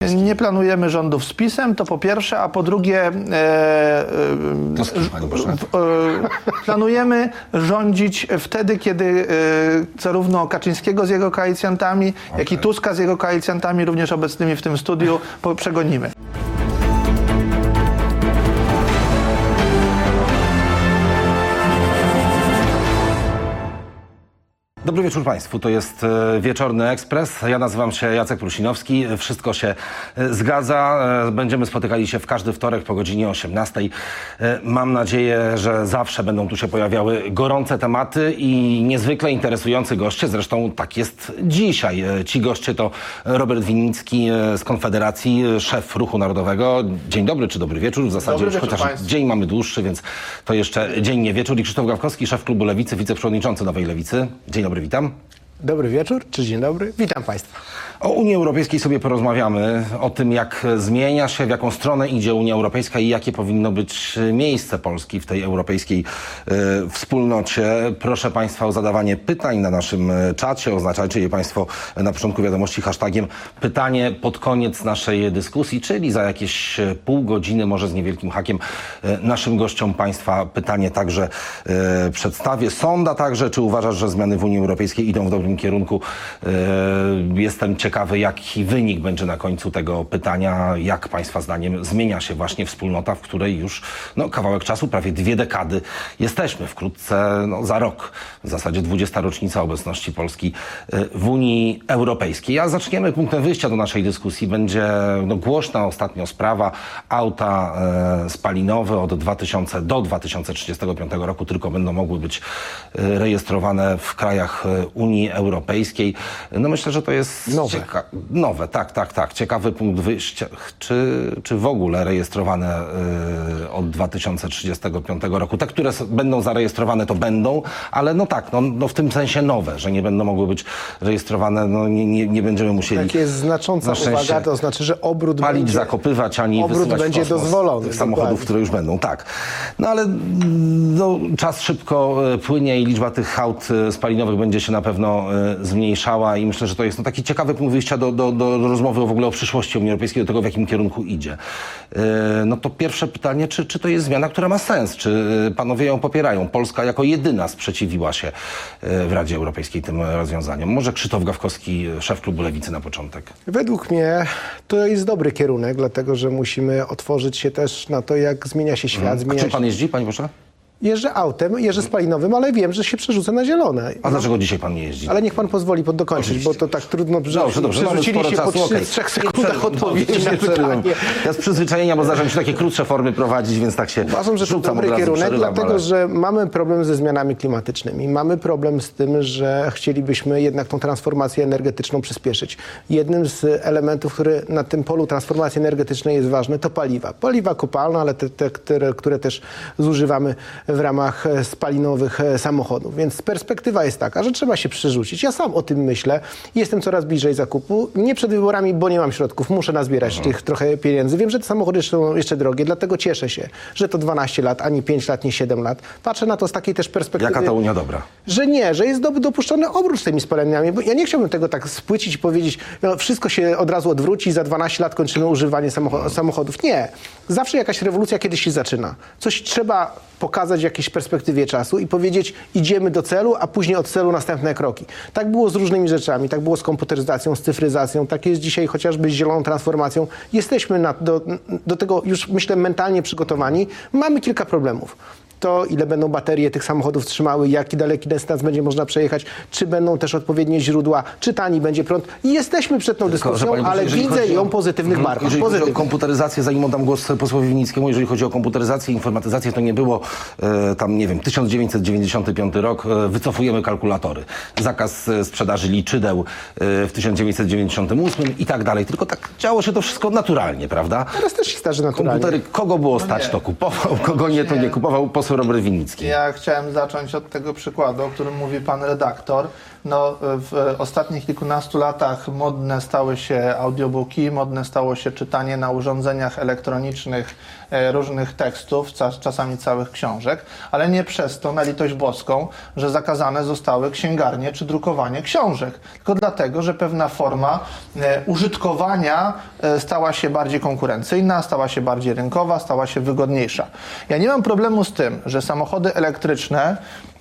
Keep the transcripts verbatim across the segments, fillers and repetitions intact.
Europejskiej? Nie planujemy rządów z PiS-em, to po pierwsze, a po drugie e, e, to z kim, Panie Boże? e, planujemy rządzić wtedy, kiedy e, zarówno Kaczyńskiego z jego koalicjantami, okay. jak i Tuska z jego koalicjantami, również obecnymi w tym studiu, po, przegonimy. Dobry wieczór Państwu, to jest Wieczorny Ekspres. Ja nazywam się Jacek Prusinowski. Wszystko się zgadza. Będziemy spotykali się w każdy wtorek po godzinie osiemnastej. Mam nadzieję, że zawsze będą tu się pojawiały gorące tematy i niezwykle interesujący goście. Zresztą tak jest dzisiaj. Ci goście to Robert Winnicki z Konfederacji, szef Ruchu Narodowego. Dzień dobry czy dobry wieczór. W zasadzie już chociaż Państwu. Dzień mamy dłuższy, więc to jeszcze dzień, nie wieczór. I Krzysztof Gawkowski, szef Klubu Lewicy, wiceprzewodniczący Nowej Lewicy. Dzień dobry. Witam. Dobry wieczór, czy dzień dobry. Witam Państwa. O Unii Europejskiej sobie porozmawiamy, o tym jak zmienia się, w jaką stronę idzie Unia Europejska i jakie powinno być miejsce Polski w tej europejskiej y, wspólnocie. Proszę Państwa o zadawanie pytań na naszym czacie. Oznaczajcie je Państwo na początku wiadomości hashtagiem pytanie pod koniec naszej dyskusji, czyli za jakieś pół godziny, może z niewielkim hakiem, y, naszym gościom Państwa pytanie także y, przedstawię. Sonda także, czy uważasz, że zmiany w Unii Europejskiej idą w dobrym kierunku? Y, jestem ciekawy. Ciekawy, jaki wynik będzie na końcu tego pytania, jak Państwa zdaniem zmienia się właśnie wspólnota, w której już no, kawałek czasu, prawie dwie dekady jesteśmy. Wkrótce, no, za rok, w zasadzie dwudziesta rocznica obecności Polski w Unii Europejskiej. A zaczniemy punktem wyjścia do naszej dyskusji. Będzie no, głośna ostatnio sprawa auta e, spalinowe od dwa tysiące do dwa tysiące trzydziestego piątego roku tylko będą mogły być e, rejestrowane w krajach Unii Europejskiej. No myślę, że to jest nowe. Cieka- nowe, tak, tak, tak. Ciekawy punkt wyjścia. Czy, czy w ogóle rejestrowane y, od dwa tysiące trzydziestego piątego roku? Te, które s- będą zarejestrowane, to będą, ale no tak, no, no w tym sensie nowe, że nie będą mogły być rejestrowane, no nie, nie, nie będziemy musieli... Tak jest znacząca uwaga, to znaczy, że obrót palić, będzie, zakopywać, ani obrót wysyłać będzie w kosmos dozwolony. tych samochodów, dokładnie. które już będą, tak. No ale no, czas szybko płynie i liczba tych aut spalinowych będzie się na pewno y, zmniejszała i myślę, że to jest no, taki ciekawy punkt wyjścia do, do, do rozmowy w ogóle o przyszłości Unii Europejskiej, do tego, w jakim kierunku idzie. Yy, no to pierwsze pytanie, czy, czy to jest zmiana, która ma sens? Czy panowie ją popierają? Polska jako jedyna sprzeciwiła się yy, w Radzie Europejskiej tym rozwiązaniom. Może Krzysztof Gawkowski, szef Klubu Lewicy na początek. Według mnie to jest dobry kierunek, dlatego że musimy otworzyć się też na to, jak zmienia się świat. Hmm. Zmienia A czym się... pan jeździ, panie proszę? Jeżdżę autem, jeżdżę spalinowym, ale wiem, że się przerzucę na zielone. A dlaczego dzisiaj pan nie jeździ? Ale niech pan pozwoli pod dokończyć, Oczywiście. bo to tak trudno, że Dobrze, dobrze. przerzucili się po czasu, trzy, okay. trzech sekundach odpowiedzi Dobrze, na nie przerywam. pytanie. Ja z przyzwyczajenia, bo zdarzam się takie krótsze formy prowadzić, więc tak się Uważam, że to rzucam dobry od razu, kierunek, przerywam, dlatego ale... że mamy problem ze zmianami klimatycznymi. Mamy problem z tym, że chcielibyśmy jednak tą transformację energetyczną przyspieszyć. Jednym z elementów, który na tym polu transformacji energetycznej jest ważny, to paliwa. Paliwa kopalne, ale te, te które, które też zużywamy w ramach spalinowych samochodów. Więc perspektywa jest taka, że trzeba się przerzucić. Ja sam o tym myślę. Jestem coraz bliżej zakupu. Nie przed wyborami, bo nie mam środków. Muszę nazbierać mhm. tych trochę pieniędzy. Wiem, że te samochody są jeszcze drogie, dlatego cieszę się, że to dwanaście lat, a nie pięć lat, nie siedem lat. Patrzę na to z takiej też perspektywy... Jaka ta Unia dobra? Że nie, że jest dopuszczony obrót z tymi spalaniami. Bo ja nie chciałbym tego tak spłycić i powiedzieć, no wszystko się od razu odwróci i za dwanaście lat kończymy używanie samocho- samochodów. Nie. Zawsze jakaś rewolucja kiedyś się zaczyna. Coś trzeba pokazać w jakiejś perspektywie czasu i powiedzieć, idziemy do celu, a później od celu następne kroki. Tak było z różnymi rzeczami, tak było z komputeryzacją, z cyfryzacją, tak jest dzisiaj chociażby z zieloną transformacją. Jesteśmy na, do, do tego już, myślę, mentalnie przygotowani. Mamy kilka problemów. To, ile będą baterie tych samochodów trzymały, jaki daleki dystans będzie można przejechać, czy będą też odpowiednie źródła, czy tani będzie prąd. I jesteśmy przed tą Tylko, dyskusją, pani, ale widzę ją w pozytywnych mhm. barwach. Jeżeli Pozytywnych. chodzi o komputeryzację, zanim oddam głos posłowi Winnickiemu, jeżeli chodzi o komputeryzację i informatyzację, to nie było e, tam, nie wiem, tysiąc dziewięćset dziewięćdziesiąty piąty rok, e, wycofujemy kalkulatory. Zakaz e, sprzedaży liczydeł e, w tysiąc dziewięćset dziewięćdziesiątym ósmym i tak dalej. Tylko tak działo się to wszystko naturalnie, prawda? Teraz też się starzy naturalnie. Komputery, kogo było stać, to kupował, kogo nie, to nie kupował. Poseł poseł Robert Winnicki. Ja chciałem zacząć od tego przykładu, o którym mówi pan redaktor. No, w ostatnich kilkunastu latach modne stały się audiobooki, modne stało się czytanie na urządzeniach elektronicznych e, różnych tekstów, czasami całych książek, ale nie przez to, na litość boską, że zakazane zostały księgarnie czy drukowanie książek, tylko dlatego, że pewna forma e, użytkowania e, stała się bardziej konkurencyjna, stała się bardziej rynkowa, stała się wygodniejsza. Ja nie mam problemu z tym, że samochody elektryczne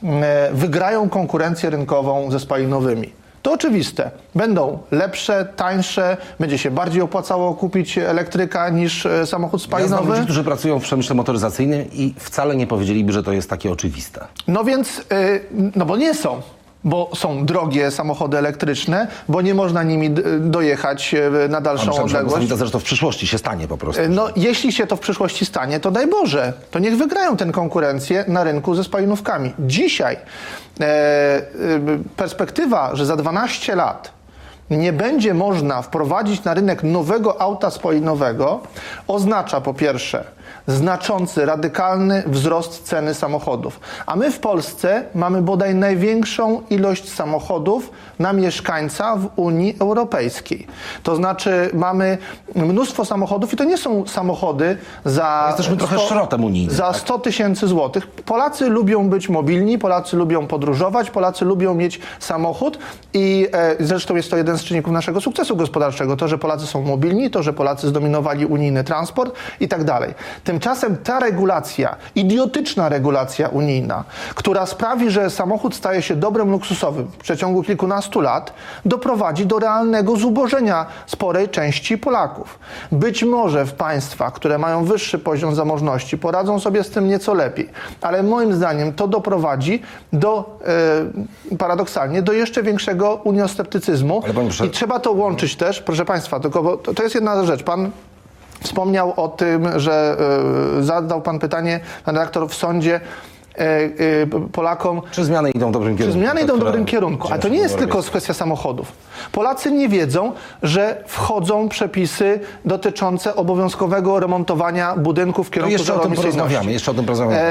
wygrają konkurencję rynkową ze spalinowymi. To oczywiste. Będą lepsze, tańsze, będzie się bardziej opłacało kupić elektryka niż samochód spalinowy. Ja znam ludzi, którzy pracują w przemyśle motoryzacyjnym i wcale nie powiedzieliby, że to jest takie oczywiste. No więc, no bo nie są. Bo są drogie samochody elektryczne, bo nie można nimi dojechać na dalszą Myślałem, odległość. że to w przyszłości się stanie po prostu. No, jeśli się to w przyszłości stanie, to daj Boże, to niech wygrają tę konkurencję na rynku ze spalinówkami. Dzisiaj e, e, perspektywa, że za dwanaście lat nie będzie można wprowadzić na rynek nowego auta spalinowego, oznacza po pierwsze znaczący, radykalny wzrost ceny samochodów. A my w Polsce mamy bodaj największą ilość samochodów na mieszkańca w Unii Europejskiej. To znaczy mamy mnóstwo samochodów i to nie są samochody za... Jesteśmy trochę szrotem unijnym. Za sto tysięcy złotych. Polacy lubią być mobilni, Polacy lubią podróżować, Polacy lubią mieć samochód i e, zresztą jest to jeden z czynników naszego sukcesu gospodarczego. To, że Polacy są mobilni, to, że Polacy zdominowali unijny transport i tak dalej. Tymczasem ta regulacja, idiotyczna regulacja unijna, która sprawi, że samochód staje się dobrem luksusowym w przeciągu kilkunastu lat, doprowadzi do realnego zubożenia sporej części Polaków. Być może w państwach, które mają wyższy poziom zamożności, poradzą sobie z tym nieco lepiej, ale moim zdaniem to doprowadzi do, e, paradoksalnie, do jeszcze większego uniosceptycyzmu. Prze... I trzeba to łączyć też, proszę państwa, tylko bo to, to jest jedna rzecz. Pan wspomniał o tym, że y, zadał pan pytanie, pan redaktor, w sądzie y, y, Polakom... Czy zmiany idą w dobrym kierunku? Czy zmiany idą w dobrym kierunku? A to nie jest tylko kwestia samochodów. Polacy nie wiedzą, że wchodzą przepisy dotyczące obowiązkowego remontowania budynków w kierunku no jeszcze o tym porozmawiamy, jeszcze o tym porozmawiamy.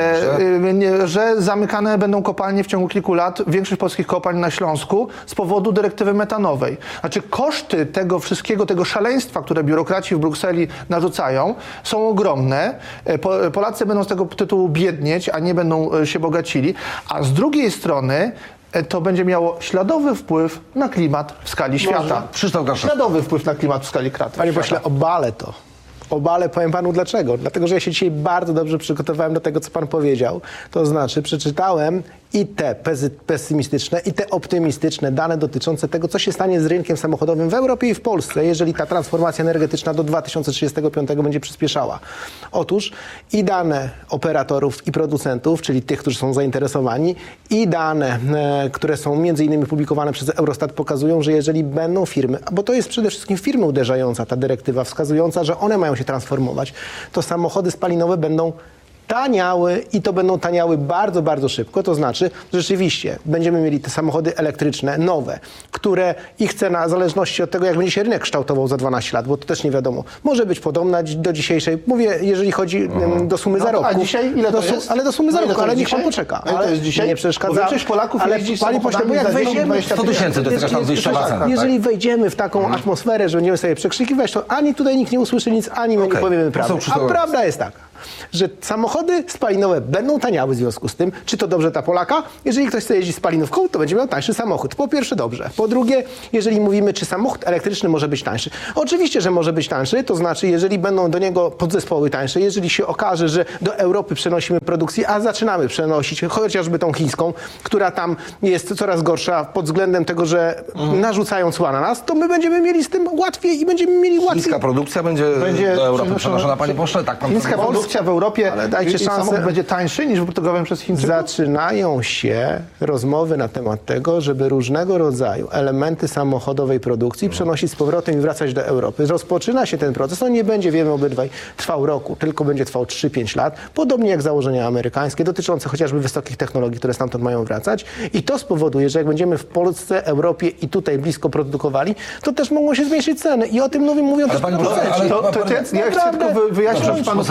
E, że zamykane będą kopalnie w ciągu kilku lat, większość polskich kopalń na Śląsku z powodu dyrektywy metanowej. Znaczy koszty tego wszystkiego, tego szaleństwa, które biurokraci w Brukseli narzucają, są ogromne. Polacy będą z tego tytułu biednieć, a nie będą się bogacili. A z drugiej strony to będzie miało śladowy wpływ na klimat w skali świata. Śladowy wpływ na klimat w skali świata. Panie pośle, obalę to. Obalę, powiem panu dlaczego. Dlatego, że ja się dzisiaj bardzo dobrze przygotowałem do tego, co pan powiedział. To znaczy, przeczytałem i te pesymistyczne, i te optymistyczne dane dotyczące tego, co się stanie z rynkiem samochodowym w Europie i w Polsce, jeżeli ta transformacja energetyczna do dwa tysiące trzydziestego piątego będzie przyspieszała. Otóż i dane operatorów i producentów, czyli tych, którzy są zainteresowani, i dane, e, które są między innymi publikowane przez Eurostat, pokazują, że jeżeli będą firmy, bo to jest przede wszystkim firmy uderzająca, ta dyrektywa wskazująca, że one mają się transformować, to samochody spalinowe będą taniały i to będą taniały bardzo, bardzo szybko. To znaczy, rzeczywiście będziemy mieli te samochody elektryczne, nowe, które ich cena, w zależności od tego, jak będzie się rynek kształtował za dwanaście lat, bo to też nie wiadomo, może być podobna do dzisiejszej, mówię, jeżeli chodzi mhm. do sumy no, zarobku. A dzisiaj ile to do, jest? Ale do sumy no, zarobku, ale niech dzisiaj? pan poczeka. Ale to jest dzisiaj? Nie przeszkadza. Bo większość Polaków ale jeździ panie pośle, bo jak wejdziemy... sto tysięcy, to jest jakaś tam wyjściowa cena. Jeżeli wejdziemy w taką mhm. atmosferę, że będziemy sobie przekrzykiwać, to ani tutaj nikt nie usłyszy nic, ani my okay. nie powiemy prawdy. A prawda jest taka, że samochody spalinowe będą taniały w związku z tym. Czy to dobrze dla Polaka? Jeżeli ktoś chce jeździć spalinówką, to będzie miał tańszy samochód. Po pierwsze dobrze. Po drugie, jeżeli mówimy, czy samochód elektryczny może być tańszy. Oczywiście, że może być tańszy, to znaczy, jeżeli będą do niego podzespoły tańsze, jeżeli się okaże, że do Europy przenosimy produkcję, a zaczynamy przenosić chociażby tą chińską, która tam jest coraz gorsza pod względem tego, że mm. narzucają cła na nas, to my będziemy mieli z tym łatwiej i będziemy mieli łatwiej. Chińska produkcja będzie, będzie do Europy przenoszona, panie pośle? Tak, pan chińska produkcja w Europie, ale dajcie szansę, będzie tańszy niż wyprodukowany przez Chińczyków? Zaczynają się rozmowy na temat tego, żeby różnego rodzaju elementy samochodowej produkcji przenosić z powrotem i wracać do Europy. Rozpoczyna się ten proces. On nie będzie, wiemy obydwaj, trwał roku, tylko będzie trwał trzy pięć lat. Podobnie jak założenia amerykańskie, dotyczące chociażby wysokich technologii, które stamtąd mają wracać. I to spowoduje, że jak będziemy w Polsce, Europie i tutaj blisko produkowali, to też mogą się zmniejszyć ceny. I o tym mówią, mówią też producenci. Ja chcę tylko wyjaśnić panu posłowi,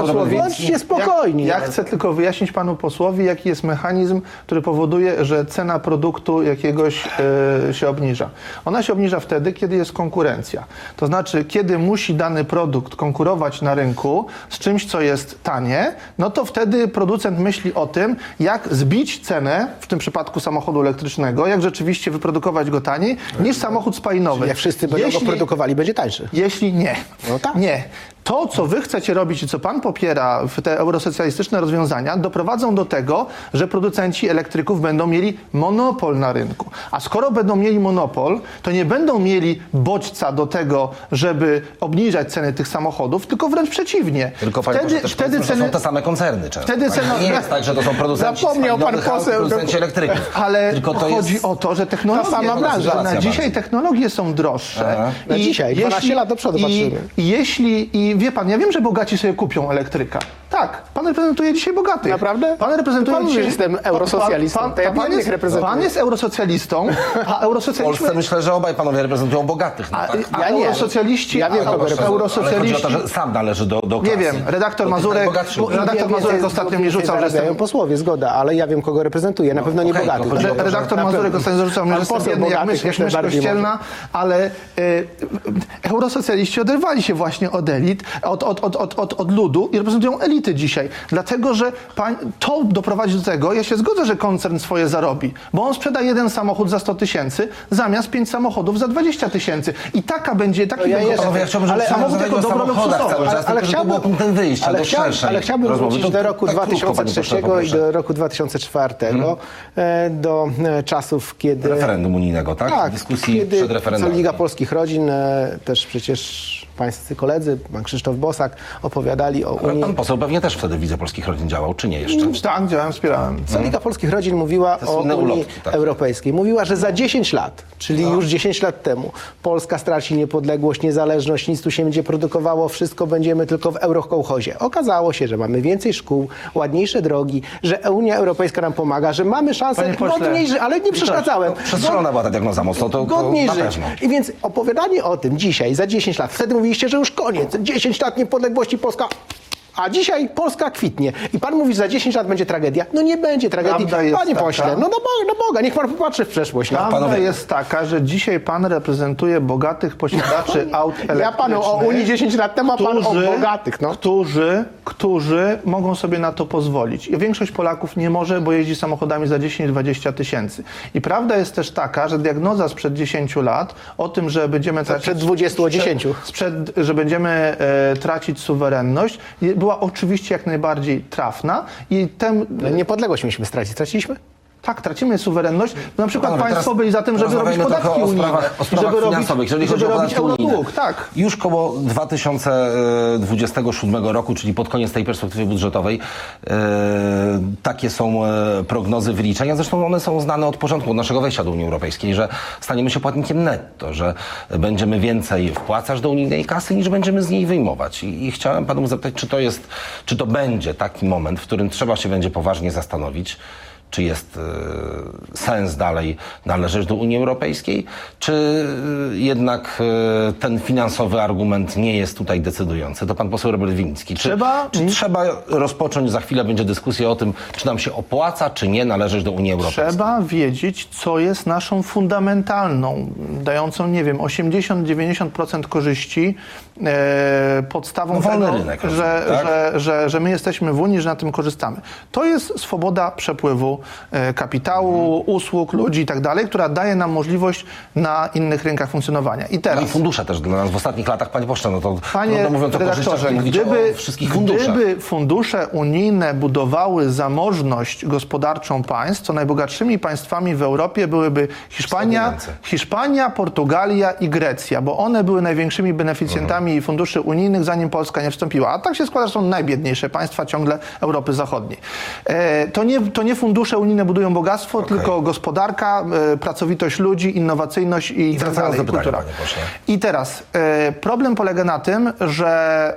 Bądźcie spokojni. Ja, ja chcę tylko wyjaśnić panu posłowi, jaki jest mechanizm, który powoduje, że cena produktu jakiegoś e, się obniża. Ona się obniża wtedy, kiedy jest konkurencja. To znaczy, kiedy musi dany produkt konkurować na rynku z czymś, co jest tanie, no to wtedy producent myśli o tym, jak zbić cenę, w tym przypadku samochodu elektrycznego, jak rzeczywiście wyprodukować go taniej niż samochód spalinowy. Jak wszyscy będą Jeśli- go produkowali, będzie tańszy. Jeśli nie. No tak. Nie. To, co wy chcecie robić i co pan popiera w te eurosocjalistyczne rozwiązania, doprowadzą do tego, że producenci elektryków będą mieli monopol na rynku. A skoro będą mieli monopol, to nie będą mieli bodźca do tego, żeby obniżać ceny tych samochodów, tylko wręcz przeciwnie. Tylko panie wtedy, Boże, też wtedy powiedzmy, że ceny... są te same koncerny często. Wtedy tak? cena- Nie jest tak, że to są producenci Zapomniał pan spalinowych aut i poseł, producenci elektryków. Ale Tylko to chodzi jest... o to, że technologie, Ta sama branża. że na Racja dzisiaj bardziej. technologie są droższe. Aha. Na dzisiaj, dwanaście lat do przodu i, patrzymy. I jeśli, i wie pan, ja wiem, że bogaci sobie kupią elektryka. Tak, pan reprezentuje dzisiaj bogatych. Naprawdę? Pan reprezentuje Pan mówi, dzisiaj... że jestem eurosocjalistą. Pan, To ja pan, pan, biednych jest, reprezentuję. pan jest eurosocjalistą, a W eurosocjalizm... Polsce myślę, że obaj panowie reprezentują bogatych. No, A, tak? a Ja nie. eurosocjaliści... Ja wiem, a, kogo reprezentuję. Ale chodzi o eurosocjaliści... to, że sam należy do, do klasy. Nie wiem, redaktor do tych Mazurek... najbogatszych. Redaktor Mazurek ostatnio mi rzucał, że zarabiają jestem... posłowie, zgoda, ale ja wiem, kogo reprezentuję. Na pewno nie okej, to bogatych. chodzi o Re- to, że- Redaktor Na Mazurek pewno. ostatnio zarzucał mnie, Pan że jestem poseł biedny jak bogatych myśl, jak myślę myśl bardziej kościelna, ale y, y, eurosocjaliści oderwali się właśnie od elit, od, od, od, od, od, od ludu i reprezentują elity dzisiaj. Dlatego, że pań, to doprowadzi do tego, ja się zgodzę, że koncern swoje zarobi, bo on sprzeda jeden samochód za sto tysięcy zamiast pięć samochodów za dwadzieścia tysięcy. I taka będzie, taki No ja będzie jestem- Panowie, ja chciałbym, żeby Ale- samochód samochód jako o dobro samochodach luksusowe. cały czas, Ale tylko, żeby było punktem wyjścia ale do chciałbym, szerszej ale chciałbym rozmowy. wrócić To do roku tak dwa tysiące krótko, panie pośle, trzeciego i poproszę. do roku dwa tysiące czwartego, e, do e, czasów, kiedy... Referendum unijnego, tak? Tak, Dyskusji kiedy przed referendum. Liga Polskich Rodzin, e, też przecież pańscy koledzy, pan Krzysztof Bosak, opowiadali o Ale Unii. pan poseł pewnie też wtedy w Lidze Polskich Rodzin działał, czy nie jeszcze? Tak, działałem, wspierałem. Co Liga Polskich Rodzin mówiła Te o słynne Unii ulotki, tak. Europejskiej? Mówiła, że za dziesięć lat, czyli już dziesięć lat temu, Polska straci niepodległość, niezależność, nic tu się będzie produkowało, wszystko będziemy tylko w eurokołchozie. Okazało się, że mamy więcej szkół, ładniejsze drogi, że Unia Europejska nam pomaga, że mamy szansę Panie pośle, godniej żyć, ale nie przeszkadzałem. Przestrzelona była ta diagnoza mocno, to, to Godniej na żyć. pewno. I więc opowiadanie o tym dzisiaj, za dziesięć lat, wtedy mówiliście, że już koniec, dziesięć lat niepodległości Polska... A dzisiaj Polska kwitnie. I pan mówi, że za dziesięć lat będzie tragedia. No nie będzie tragedii. Prawda jest Panie taka- pośle, no do Boga, do Boga, niech pan popatrzy w przeszłość. No. Prawda panowie- jest taka, że dzisiaj pan reprezentuje bogatych posiadaczy aut elektrycznych. Ja panu o Unii dziesięć lat temu, a pan o bogatych. No. Którzy, którzy mogą sobie na to pozwolić. I większość Polaków nie może, bo jeździ samochodami za dziesięć dwadzieścia tysięcy. I prawda jest też taka, że diagnoza sprzed dziesięciu lat o tym, że będziemy tracić... Sprzed dwudziestu o dziesięciu. Sprzed, że będziemy e, tracić suwerenność, je- była oczywiście jak najbardziej trafna i tem, No, niepodległość mieliśmy stracić. Straciliśmy? tak, tracimy suwerenność. Na przykład Panowie, państwo teraz byli za tym, żeby robić porozmawiajmy trochę podatki o unijne. sprawach, o i sprawach żeby robić, finansowych, jeżeli i chodzi żeby o robić podatki unijne. eurodług. Tak. Już koło dwa tysiące dwudziestego siódmego roku, czyli pod koniec tej perspektywy budżetowej, e, takie są e, prognozy, wyliczenia. Zresztą one są znane od początku, od naszego wejścia do Unii Europejskiej, że staniemy się płatnikiem netto, że będziemy więcej wpłacać do unijnej kasy, niż będziemy z niej wyjmować. I, i chciałem panu zapytać, czy to jest, czy to będzie taki moment, w którym trzeba się będzie poważnie zastanowić, czy jest e, sens dalej należeć do Unii Europejskiej, czy e, jednak e, ten finansowy argument nie jest tutaj decydujący. To pan poseł Robert Winnicki. Czy Trzeba- czy trzeba rozpocząć, za chwilę będzie dyskusja o tym, czy nam się opłaca, czy nie należeć do Unii Europejskiej? Trzeba wiedzieć, co jest naszą fundamentalną, dającą, nie wiem, osiemdziesiąt do dziewięćdziesięciu procent korzyści, e, podstawą No, wolny tego, rynek, że, rozumiem, tak? że, że, że my jesteśmy w Unii, że na tym korzystamy. To jest swoboda przepływu e, kapitału, usług, ludzi i tak dalej, która daje nam możliwość na innych rynkach funkcjonowania. I No teraz... i fundusze też dla nas w ostatnich latach, panie pośle, no to Panie trudno mówiąc o korzyściach, redaktorze, nie mówić gdyby, o wszystkich funduszach. gdyby fundusze unijne budowały zamożność gospodarczą państw, to najbogatszymi państwami w Europie byłyby Hiszpania, Ręce. Hiszpania, Portugalia i Grecja, bo one były największymi beneficjentami Mhm. funduszy unijnych, zanim Polska nie wstąpiła. A tak się składa, że są najbiedniejsze państwa ciągle Europy Zachodniej. E, to, nie, to nie fundusze fundusze unijne budują bogactwo, Okay. tylko gospodarka, e, pracowitość ludzi, innowacyjność i, I tak wracając dalej, do pytania, kultura. panie pośle. I teraz e, problem polega na tym, że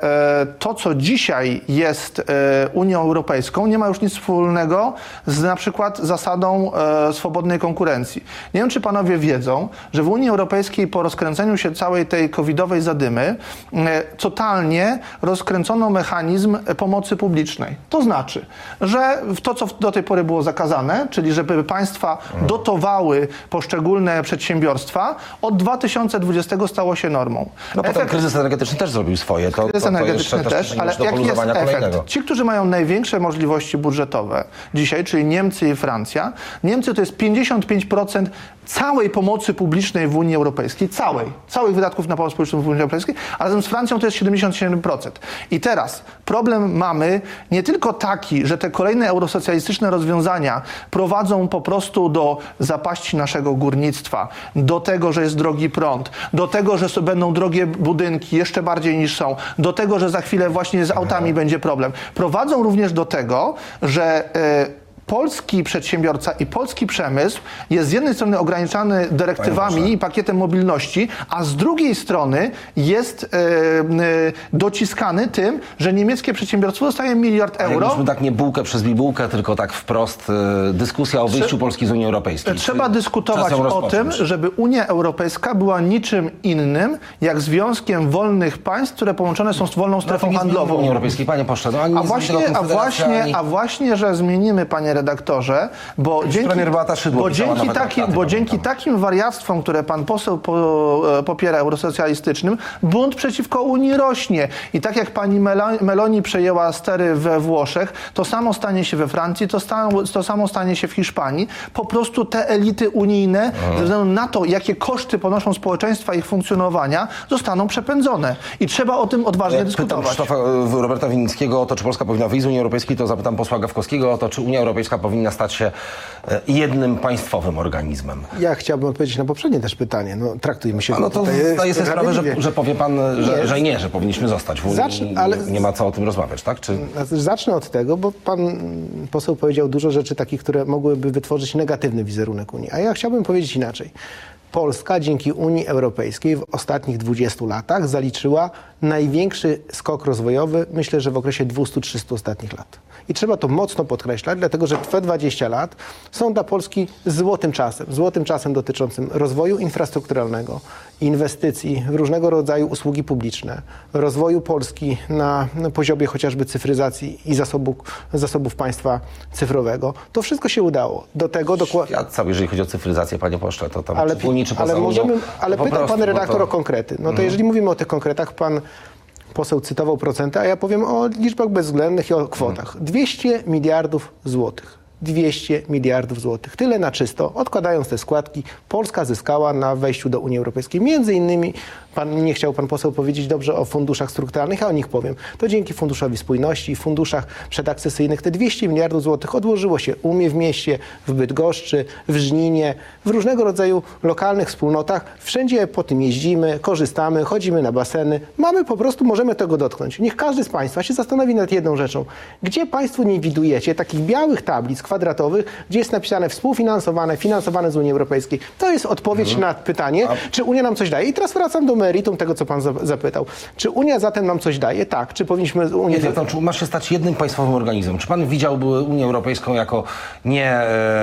e, to, co dzisiaj jest e, Unią Europejską, nie ma już nic wspólnego z na przykład zasadą e, swobodnej konkurencji. Nie wiem, czy panowie wiedzą, że w Unii Europejskiej po rozkręceniu się całej tej covidowej zadymy e, totalnie rozkręcono mechanizm pomocy publicznej. To znaczy, że w to, co do tej pory było zakazane, czyli żeby państwa dotowały poszczególne przedsiębiorstwa, od dwa tysiące dwudziestego stało się normą. No potem kryzys energetyczny też zrobił swoje. To, Kryzys to, to energetyczny jeszcze też, ale do jaki jest poluzowania kolejnego. efekt? Ci, którzy mają największe możliwości budżetowe dzisiaj, czyli Niemcy i Francja, Niemcy to jest pięćdziesiąt pięć procent całej pomocy publicznej w Unii Europejskiej, całej, całych wydatków na pomoc publiczną w Unii Europejskiej, a razem z Francją to jest siedemdziesiąt siedem procent. I teraz problem mamy nie tylko taki, że te kolejne eurosocjalistyczne rozwiązania prowadzą po prostu do zapaści naszego górnictwa, do tego, że jest drogi prąd, do tego, że będą drogie budynki, jeszcze bardziej niż są, do tego, że za chwilę właśnie z autami będzie problem. Prowadzą również do tego, że e, polski przedsiębiorca i polski przemysł jest z jednej strony ograniczany dyrektywami i pakietem mobilności, a z drugiej strony jest e, e, dociskany tym, że niemieckie przedsiębiorstwo dostaje miliard euro. Jakbyśmy tak nie bułkę przez bibułkę, tylko tak wprost e, dyskusja o wyjściu Polski z Unii Europejskiej. Trzeba Czy dyskutować o tym, żeby Unia Europejska była niczym innym, jak związkiem wolnych państw, które połączone są z wolną strefą handlową. Unii Europejskiej, panie pośle, no, ani A właśnie, a właśnie, ani... a właśnie, że zmienimy, panie redaktorze, bo dzięki, premier Beata Szydło bo pisała dzięki, nawet taki, traktaty, bo dzięki pamiętam. takim wariactwom, które pan poseł po, popiera eurosocjalistycznym, bunt przeciwko Unii rośnie. I tak jak pani Melo- Meloni przejęła stery we Włoszech, to samo stanie się we Francji, to, sta, to samo stanie się w Hiszpanii. Po prostu te elity unijne, Aha. ze względu na to, jakie koszty ponoszą społeczeństwa ich funkcjonowania, zostaną przepędzone. I trzeba o tym odważnie Jak pytam dyskutować. Krzysztofa, Roberta Winnickiego o to, czy Polska powinna wyjść z Unii Europejskiej, to zapytam posła Gawkowskiego o to, czy Unia Europejska powinna stać się e, jednym państwowym organizmem. Ja chciałbym odpowiedzieć na poprzednie też pytanie. No, traktujmy się A no to tutaj zdaję sobie sprawę, że, sprawiedliwie. że powie pan, że Nie. nie. że nie, że powinniśmy zostać w Unii. Zacznę, ale- nie, nie ma co o tym rozmawiać, tak? Czy... Zacznę od tego, bo pan poseł powiedział dużo rzeczy takich, które mogłyby wytworzyć negatywny wizerunek Unii. A ja chciałbym powiedzieć inaczej. Polska dzięki Unii Europejskiej w ostatnich dwudziestu latach zaliczyła największy skok rozwojowy, myślę, że w okresie dwustu trzystu ostatnich lat. I trzeba to mocno podkreślać, dlatego że te dwadzieścia lat są dla Polski złotym czasem. Złotym czasem dotyczącym rozwoju infrastrukturalnego, inwestycji w różnego rodzaju usługi publiczne, rozwoju Polski na poziomie chociażby cyfryzacji i zasobu, zasobów państwa cyfrowego. To wszystko się udało. Do tego dokładnie... Ja cały, jeżeli chodzi o cyfryzację, panie pośle, to tam Ale, czy w Unii, czy poza ale, możemy, Unią, ale to po pytał prostu, pan redaktor no o konkrety. No to jeżeli mówimy o tych konkretach, pan poseł cytował procenty, a ja powiem o liczbach bezwzględnych i o kwotach. dwieście miliardów złotych. dwieście miliardów złotych. Tyle na czysto, odkładając te składki, Polska zyskała na wejściu do Unii Europejskiej. Między innymi, pan, nie chciał pan poseł powiedzieć dobrze o funduszach strukturalnych, a o nich powiem. To dzięki Funduszowi Spójności, funduszach przedakcesyjnych te dwieście miliardów złotych odłożyło się u mnie w mieście, w Bydgoszczy, w Żninie, w różnego rodzaju lokalnych wspólnotach. Wszędzie po tym jeździmy, korzystamy, chodzimy na baseny. Mamy po prostu, możemy tego dotknąć. Niech każdy z państwa się zastanowi nad jedną rzeczą. Gdzie państwo nie widujecie takich białych tablic kwadratowych, gdzie jest napisane współfinansowane, finansowane z Unii Europejskiej? To jest odpowiedź Mhm. na pytanie, czy Unia nam coś daje. I teraz wracam do meritum tego, co pan za- zapytał. Czy Unia zatem nam coś daje? Tak. Czy powinniśmy... Unię... Nie, to, czy ma się stać jednym państwowym organizmem? Czy pan widziałby Unię Europejską jako nie,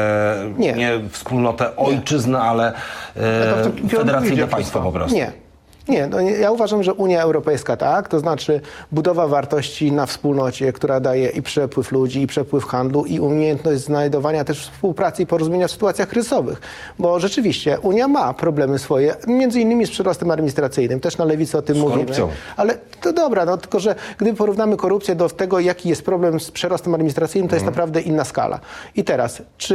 e, Nie. nie wspólnotę ojczyzn, ale e, to w tym kierunku federacyjne idzie państwo wszystko. po prostu? Nie. Nie, no nie, ja uważam, że Unia Europejska tak, to znaczy budowa wartości na wspólnocie, która daje i przepływ ludzi, i przepływ handlu, i umiejętność znajdowania też współpracy i porozumienia w sytuacjach kryzysowych. Bo rzeczywiście Unia ma problemy swoje, między innymi z przyrostem administracyjnym, też na lewicy o tym Z mówimy. korupcją. Ale to dobra, no tylko że gdy porównamy korupcję do tego, jaki jest problem z przyrostem administracyjnym, to jest naprawdę inna skala. I teraz, czy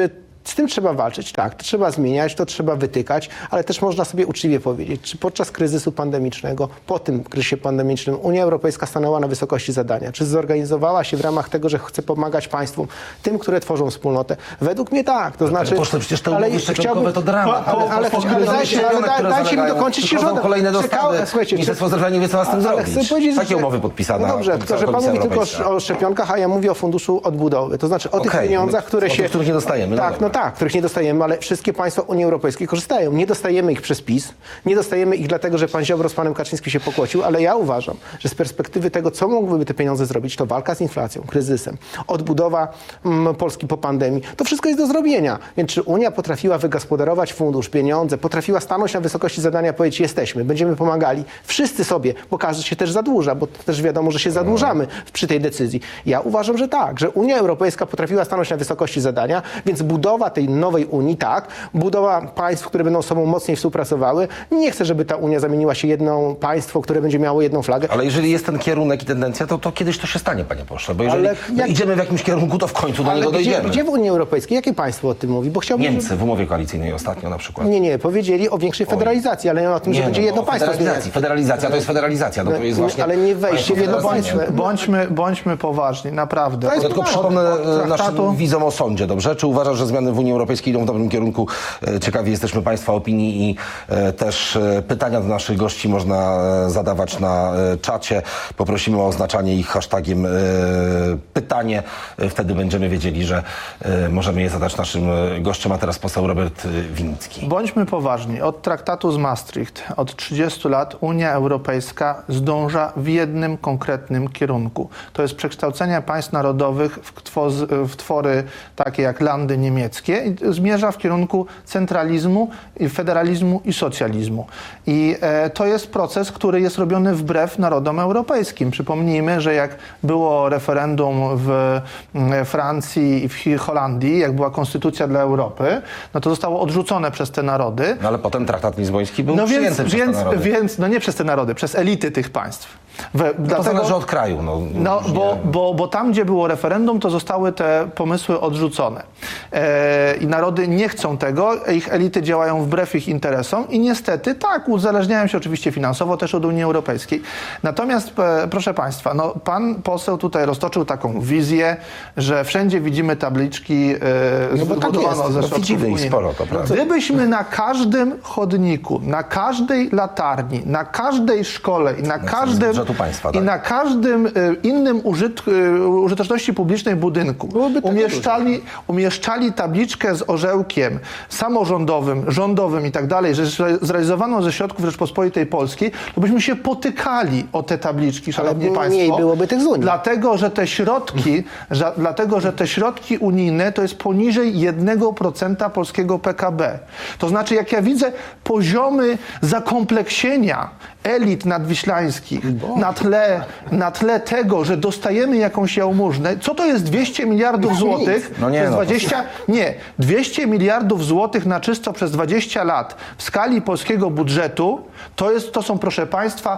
Z tym trzeba walczyć, tak, to trzeba zmieniać, to trzeba wytykać, ale też można sobie uczciwie powiedzieć, czy podczas kryzysu pandemicznego, po tym kryzysie pandemicznym Unia Europejska stanęła na wysokości zadania, czy zorganizowała się w ramach tego, że chce pomagać państwom, tym, które tworzą wspólnotę? Według mnie tak, to znaczy... Poszle, przecież te umowy szczepionkowe to dramat. Ale, ale, ale, ale dajcie, ale daj, dajcie mi dokończyć się rząd. Kolejne dostawy. Ministerstwo Zdrowia nie wie, co ma z tym ale zrobić. chcę powiedzieć, Takie że, umowy podpisane. No dobrze, to, że pan mówi tylko o szczepionkach, a ja mówię o funduszu odbudowy. To znaczy o okay, tych pieniądzach, które no, się... O których nie dostajemy. Tak, no, no tak, których nie dostajemy, ale wszystkie państwa Unii Europejskiej korzystają. Nie dostajemy ich przez PiS, nie dostajemy ich dlatego, że pan Ziobro z panem Kaczyńskim się pokłócił, ale ja uważam, że z perspektywy tego, co mogłyby te pieniądze zrobić, to walka z inflacją, kryzysem, odbudowa mm, Polski po pandemii, to wszystko jest do zrobienia. Więc czy Unia potrafiła wygospodarować fundusz, pieniądze, potrafiła stanąć na wysokości zadania, powiedzieć, jesteśmy, będziemy pomagali, wszyscy sobie, bo każdy się też zadłuża, bo też wiadomo, że się zadłużamy przy tej decyzji. Ja uważam, że tak, że Unia Europejska potrafiła stanąć na wysokości zadania, więc budowa tej nowej Unii, tak, budowa państw, które będą z sobą mocniej współpracowały. Nie chcę, żeby ta Unia zamieniła się jedno państwo, które będzie miało jedną flagę. Ale jeżeli jest ten kierunek i tendencja, to, to kiedyś to się stanie, panie pośle, bo jeżeli Ale jak... idziemy w jakimś kierunku, to w końcu do Ale niego gdzie, dojdziemy. gdzie w Unii Europejskiej? Jakie państwo o tym mówi? Bo chciałbym... Niemcy w umowie koalicyjnej ostatnio na przykład. Nie, nie, powiedzieli o większej federalizacji, ale nie o tym, że Nie, będzie no, jedno o państwo. Federalizacji. Federalizacja to jest federalizacja. No, to jest Nie, właśnie ale nie wejście w jedno federalizacja. państwo. Bądźmy, bądźmy poważni, naprawdę. To jest Ja tylko poważne. przypomnę Od naszym traktatu- widzom o sądzie, dobrze? Czy uważasz, że zmiany w Unii Europejskiej idą w dobrym kierunku? E, Ciekawi jesteśmy państwa opinii i e, też e, pytania do naszych gości można e, zadawać na e, czacie. Poprosimy o oznaczanie ich hashtagiem e, pytanie. E, wtedy będziemy wiedzieli, że e, możemy je zadać naszym e, gościom. A teraz poseł Robert e, Winnicki. Bądźmy poważni. Od traktatu z Maastricht, od trzydziestu lat Unia Europejska zdąża w jednym konkretnym kierunku. To jest przekształcenie państw narodowych w, twoz- w twory takie jak landy niemieckie i zmierza w kierunku centralizmu, i federalizmu i socjalizmu. I e, to jest proces, który jest robiony wbrew narodom europejskim. Przypomnijmy, że jak było referendum w mm, Francji i w Holandii, jak była konstytucja dla Europy, no to zostało odrzucone przez te narody. No ale potem traktat lizboński był No więc, przyjęty przez więc, te narody. więc, no nie przez te narody, przez elity tych państw. We, To dlatego, zależy od kraju. No, no różnie. bo, bo, bo tam, gdzie było referendum, to zostały te pomysły odrzucone. E, I narody nie chcą tego, ich elity działają wbrew ich interesom i niestety tak, uzależniają się oczywiście finansowo też od Unii Europejskiej. Natomiast, e, proszę Państwa, no, pan poseł tutaj roztoczył taką wizję, że wszędzie widzimy tabliczki e, No bo tak zbudowane jest. ze No, środków widzimy ich unijnych. sporo, to prawda. Gdybyśmy na każdym chodniku, na każdej latarni, na każdej szkole i na z każdym budżetu państwa, i tak. na każdym y, innym użyt, y, użyteczności publicznej budynku Byłoby tego umieszczali, umieszczali tabliczkę z orzełkiem samorządowym, rządowym i tak dalej, że zrealizowano ze środków Rzeczpospolitej Polskiej, to byśmy się potykali o te tabliczki, szanowni mniej państwo. byłoby tych z Unii. Dlatego, że te środki, że, dlatego, że te środki unijne to jest poniżej jednego procenta polskiego P K B. To znaczy, jak ja widzę poziomy zakompleksienia elit nadwiślańskich na tle, na tle tego, że dostajemy jakąś jałmużnę. Co to jest dwieście miliardów złotych? No nie, przez no to- dwadzieścia Nie. dwieście miliardów złotych na czysto przez dwadzieścia lat w skali polskiego budżetu to, jest, to są, proszę Państwa,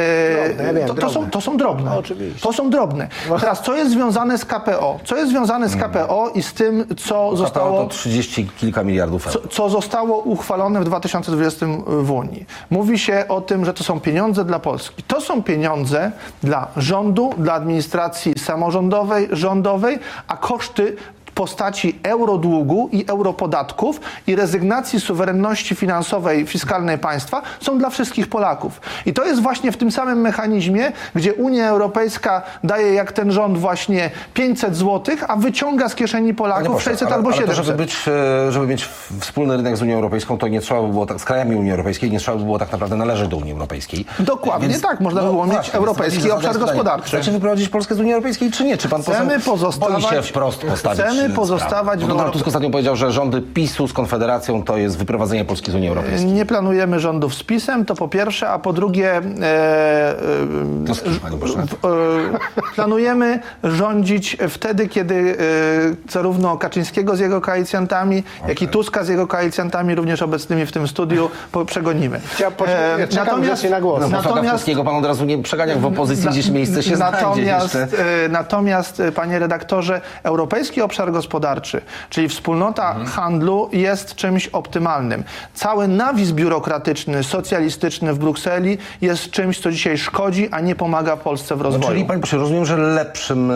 e, Drobne, ja wiem, to, to, są, drobne. to są drobne. No, oczywiście. To są drobne. Teraz, co jest związane z K P O? Co jest związane z K P O i z tym, co Zostało zostało... to trzydzieści kilka miliardów euro. Co, co zostało uchwalone w dwa tysiące dwudziestym w Unii. Mówi się o tym, że to są pieniądze dla Polski. To są pieniądze dla rządu, dla administracji samorządowej, rządowej, a koszty w postaci eurodługu i europodatków i rezygnacji suwerenności finansowej, fiskalnej państwa są dla wszystkich Polaków. I to jest właśnie w tym samym mechanizmie, gdzie Unia Europejska daje jak ten rząd właśnie pięćset złotych, a wyciąga z kieszeni Panie Polaków pośle, sześćset ale, albo ale to, siedemset. żeby, być, e, żeby mieć wspólny rynek z Unią Europejską, to nie trzeba by było, tak, z krajami Unii Europejskiej, nie trzeba by było tak naprawdę należeć do Unii Europejskiej. Dokładnie tak, można by było mieć właśnie, europejski więc obszar zadać pytanie, gospodarczy. Chcecie wyprowadzić Polskę z Unii Europejskiej, czy nie? Czy pan Chcemy poseł pozostawać- boi się wprost postawić chcemy sprawę? pozostawać Bo w Donald Europie. Tusk ostatnio powiedział, że rządy PiSu z Konfederacją to jest wyprowadzenie Polski z Unii Europejskiej. Nie planujemy rządów z PiS-em, to po pierwsze, a po drugie e, e, To z kim, panie pośle? w- e, planujemy rządzić wtedy, kiedy e, zarówno Kaczyńskiego z jego koalicjantami, jak i Tuska z jego koalicjantami, również obecnymi w tym studiu, po, przegonimy. Ja poczekam- ja czekam grzecznie na głos. No, posła natomiast Gawkowskiego pan od razu nie przegania w opozycji, Na- gdzieś miejsce się natomiast, znajdzie jeszcze. e, natomiast, e, panie redaktorze, Europejski Obszar gospodarczy, czyli wspólnota mhm. handlu jest czymś optymalnym. Cały nawis biurokratyczny, socjalistyczny w Brukseli jest czymś, co dzisiaj szkodzi, a nie pomaga Polsce w rozwoju. No, czyli panie pośle, rozumiem, że lepszym,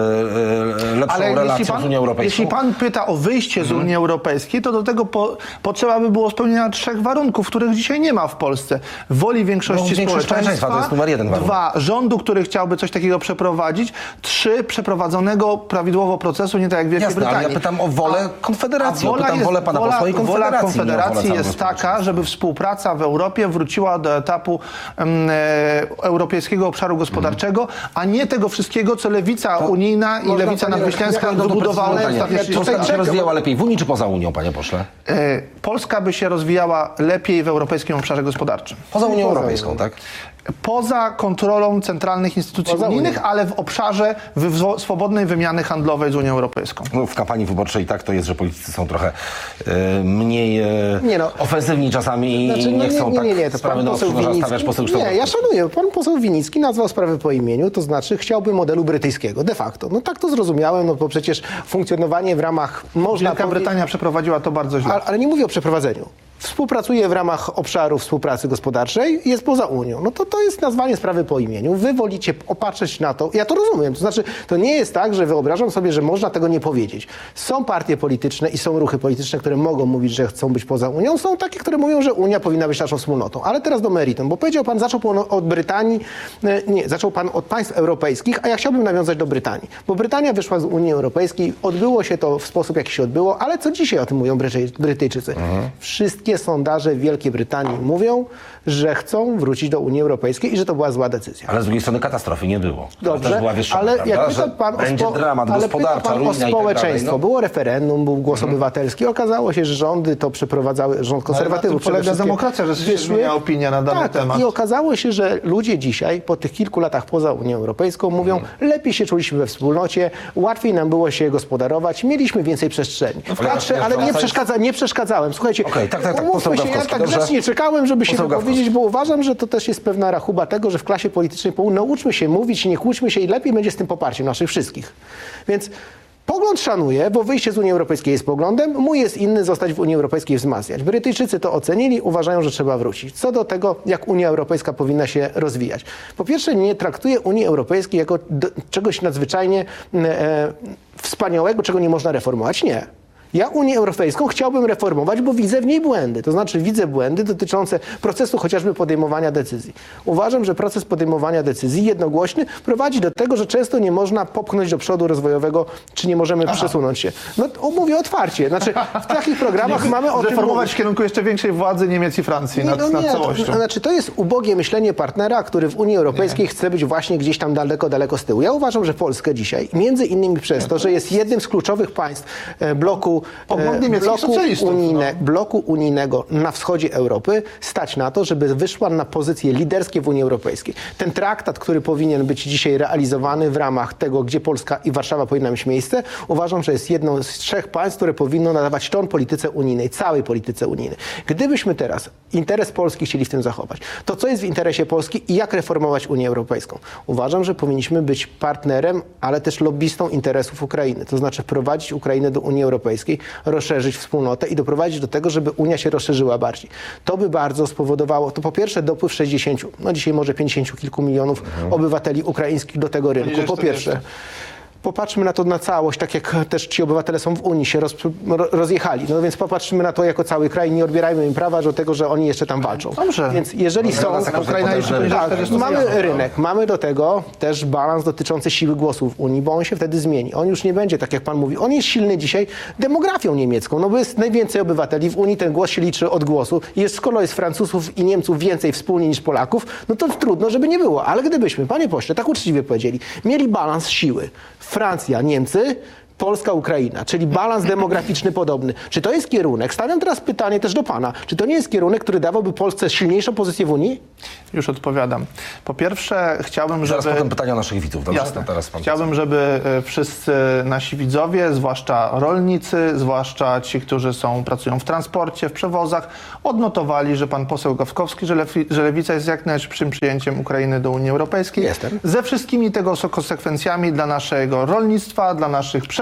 lepszą Ale relacją jeśli pan, z Unią Europejską. Jeśli pan pyta o wyjście mhm. z Unii Europejskiej, to do tego po, potrzeba by było spełnienia trzech warunków, których dzisiaj nie ma w Polsce. Woli większości no, większość społeczeństwa. To jest numer jeden warunek. Dwa, rządu, który chciałby coś takiego przeprowadzić. Trzy, przeprowadzonego prawidłowo procesu, nie tak jak w Wielkiej Jasne, Brytanii. ale ja pytam o wolę a, Konfederacji. A wola pytam jest, wolę pana wola, posła i wola Konfederacji. Konfederacji jest taka, żeby współpraca w Europie wróciła do etapu um, e, Europejskiego Obszaru Gospodarczego, mhm. a nie tego wszystkiego, co lewica to unijna i lewica nadwyślańska wybudowała. Polska się rozwijała lepiej w Unii czy poza Unią, panie pośle? E, Polska by się rozwijała lepiej w Europejskim Obszarze Gospodarczym. Poza Unią Europejską, tak? Poza kontrolą centralnych instytucji Poza unijnych, Unią. Ale w obszarze wy- swobodnej wymiany handlowej z Unią Europejską. No, w kampanii wyborczej tak to jest, że politycy są trochę e, mniej e, nie no. ofensywni czasami znaczy, i nie, nie chcą nie, nie, nie, nie. tak To sprawy na ostrzu stawiać poseł Nie, ja szanuję. Pan poseł Winnicki nazwał sprawę po imieniu, to znaczy chciałby modelu brytyjskiego, de facto. No tak to zrozumiałem, no bo przecież funkcjonowanie w ramach... można Wielka powie... Brytania przeprowadziła to bardzo źle. Ale, ale nie mówię o przeprowadzeniu. Współpracuje w ramach obszaru współpracy gospodarczej i jest poza Unią. No to to jest nazwanie sprawy po imieniu. Wy wolicie opatrzeć na to. Ja to rozumiem. To znaczy, to nie jest tak, że wyobrażam sobie, że można tego nie powiedzieć. Są partie polityczne i są ruchy polityczne, które mogą mówić, że chcą być poza Unią. Są takie, które mówią, że Unia powinna być naszą wspólnotą. Ale teraz do meritum, bo powiedział pan, zaczął pan od Brytanii, nie, zaczął pan od państw europejskich, a ja chciałbym nawiązać do Brytanii. Bo Brytania wyszła z Unii Europejskiej, odbyło się to w sposób, jaki się odbyło, ale co dzisiaj o tym mówią Brytyjczycy? Mhm. Wszystkie sondaże w Wielkiej Brytanii mówią, że chcą wrócić do Unii Europejskiej i że to była zła decyzja. Ale z drugiej strony katastrofy nie było. Dobrze, też była wieszczona, ale prawda? jak pyta pan, będzie o, spo... dramat ale gospodarczy, pyta pan o społeczeństwo. Tak dalej, no. Było referendum, był głos mhm. obywatelski. Okazało się, że rządy to przeprowadzały, rząd konserwatywów. Ale na tym polega demokracja, że się zmienia opinia na dany tak, temat. I okazało się, że ludzie dzisiaj, po tych kilku latach poza Unią Europejską, mówią, mhm. lepiej się czuliśmy we wspólnocie, łatwiej nam było się gospodarować, mieliśmy więcej przestrzeni. No, Patrzę, ale nie, przeszkadza, nie przeszkadzałem. Słuchajcie, okay, tak, tak, tak, umówmy się, ja tak grzecznie czekałem, żeby się wypowiedzieć, bo uważam, że to też jest pewna rachuba tego, że w klasie politycznej nauczmy się mówić, nie kłóćmy się i lepiej będzie z tym poparciem naszych wszystkich. Więc pogląd szanuję, bo wyjście z Unii Europejskiej jest poglądem, mój jest inny, zostać w Unii Europejskiej i wzmacniać. Brytyjczycy to ocenili, uważają, że trzeba wrócić. Co do tego, jak Unia Europejska powinna się rozwijać. Po pierwsze, nie traktuję Unii Europejskiej jako do, czegoś nadzwyczajnie e, wspaniałego, czego nie można reformować. Nie. Ja Unię Europejską chciałbym reformować, bo widzę w niej błędy. To znaczy widzę błędy dotyczące procesu chociażby podejmowania decyzji. Uważam, że proces podejmowania decyzji jednogłośny prowadzi do tego, że często nie można popchnąć do przodu rozwojowego, czy nie możemy Aha. przesunąć się. No mówię otwarcie. Znaczy w takich programach mamy o tym reformować w kierunku jeszcze większej władzy Niemiec i Francji nad, no nie, nad całością. To, znaczy to jest ubogie myślenie partnera, który w Unii Europejskiej nie. chce być właśnie gdzieś tam daleko, daleko z tyłu. Ja uważam, że Polskę dzisiaj, między innymi przez to, że jest jednym z kluczowych państw bloku Bloku, unijne, no. bloku unijnego na wschodzie Europy stać na to, żeby wyszła na pozycje liderskie w Unii Europejskiej. Ten traktat, który powinien być dzisiaj realizowany w ramach tego, gdzie Polska i Warszawa powinna mieć miejsce, uważam, że jest jedną z trzech państw, które powinno nadawać ton polityce unijnej, całej polityce unijnej. Gdybyśmy teraz interes Polski chcieli w tym zachować, to co jest w interesie Polski i jak reformować Unię Europejską? Uważam, że powinniśmy być partnerem, ale też lobbystą interesów Ukrainy. To znaczy wprowadzić Ukrainę do Unii Europejskiej, rozszerzyć wspólnotę i doprowadzić do tego, żeby Unia się rozszerzyła bardziej. To by bardzo spowodowało, to po pierwsze dopływ sześćdziesięciu, no dzisiaj może pięćdziesięciu kilku milionów mhm. obywateli ukraińskich do tego rynku. Po pierwsze. Popatrzmy na to na całość, tak jak też ci obywatele są w Unii, się roz, rozjechali. No więc popatrzmy na to jako cały kraj, nie odbierajmy im prawa do tego, że oni jeszcze tam walczą. Dobrze. Więc jeżeli no, są... Ukraina jeszcze tak, mamy rynek, mamy do tego też balans dotyczący siły głosu w Unii, bo on się wtedy zmieni. On już nie będzie, tak jak pan mówi, on jest silny dzisiaj demografią niemiecką, no bo jest najwięcej obywateli w Unii, ten głos się liczy od głosu. Jest, skoro jest Francuzów i Niemców więcej wspólnie niż Polaków, no to trudno, żeby nie było. Ale gdybyśmy, panie pośle, tak uczciwie powiedzieli, mieli balans siły, Francja, Niemcy, Polska, Ukraina, czyli balans demograficzny podobny. Czy to jest kierunek? Stawiam teraz pytanie też do pana. Czy to nie jest kierunek, który dawałby Polsce silniejszą pozycję w Unii? Już odpowiadam. Po pierwsze chciałbym, żeby... Zaraz potem pytania naszych widzów. Dobrze? Jasne. Teraz pan chciałbym, żeby wszyscy nasi widzowie, zwłaszcza rolnicy, zwłaszcza ci, którzy są, pracują w transporcie, w przewozach, odnotowali, że pan poseł Gawkowski, że, Lewi, że Lewica jest jak najszybszym przyjęciem Ukrainy do Unii Europejskiej. Jestem. Ze wszystkimi tego konsekwencjami dla naszego rolnictwa, dla naszych przewozów,